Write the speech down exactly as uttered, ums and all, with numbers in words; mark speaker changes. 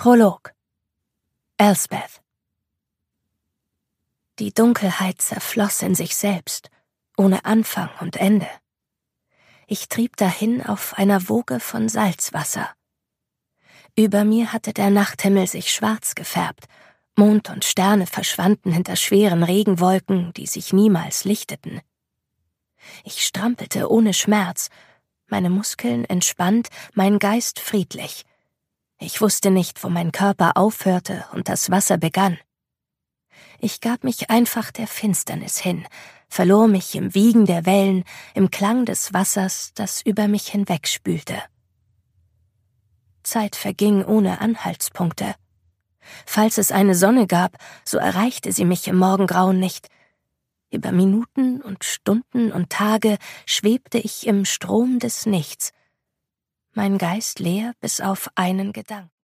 Speaker 1: Prolog. Elspeth. Die Dunkelheit zerfloss in sich selbst, ohne Anfang und Ende. Ich trieb dahin auf einer Woge von Salzwasser. Über mir hatte der Nachthimmel sich schwarz gefärbt, Mond und Sterne verschwanden hinter schweren Regenwolken, die sich niemals lichteten. Ich strampelte ohne Schmerz, meine Muskeln entspannt, mein Geist friedlich. Ich wusste nicht, wo mein Körper aufhörte und das Wasser begann. Ich gab mich einfach der Finsternis hin, verlor mich im Wiegen der Wellen, im Klang des Wassers, das über mich hinwegspülte. Zeit verging ohne Anhaltspunkte. Falls es eine Sonne gab, so erreichte sie mich im Morgengrauen nicht. Über Minuten und Stunden und Tage schwebte ich im Strom des Nichts, mein Geist leer bis auf einen Gedanken.